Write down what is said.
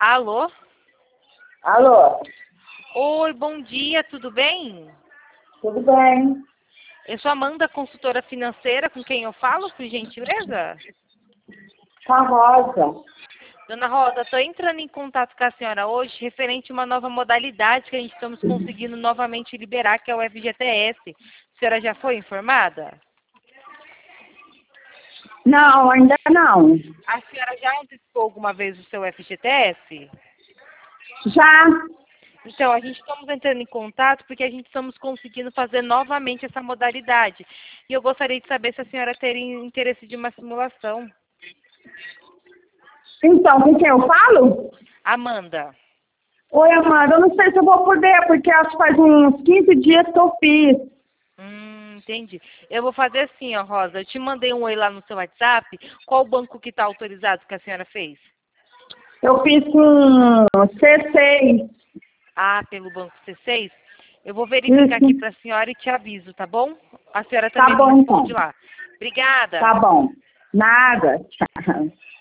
Alô? Alô? Oi, bom dia, tudo bem? Tudo bem? Eu sou Amanda, consultora financeira, com quem eu falo, por gentileza? Com a Rosa. Dona Rosa, estou entrando em contato com a senhora hoje referente a uma nova modalidade que a gente estamos conseguindo novamente liberar, que é o FGTS. A senhora já foi informada? Não, ainda não. A senhora já antecipou alguma vez o seu FGTS? Já? Então, a gente estamos entrando em contato porque a gente estamos conseguindo fazer novamente essa modalidade. E eu gostaria de saber se a senhora teria interesse de uma simulação. Então, com quem eu falo? Amanda. Oi, Amanda. Eu não sei se eu vou poder, porque acho que faz uns 15 dias que eu fiz. Entendi. Eu vou fazer assim, ó, Rosa. Eu te mandei um oi lá no seu WhatsApp. Qual banco que está autorizado que a senhora fez? Eu fiz com C6. Ah, pelo banco C6? Eu vou verificar aqui para a senhora e te aviso, tá bom? A senhora também Tá bom, me responde então. lá. Obrigada. Tá bom. Nada.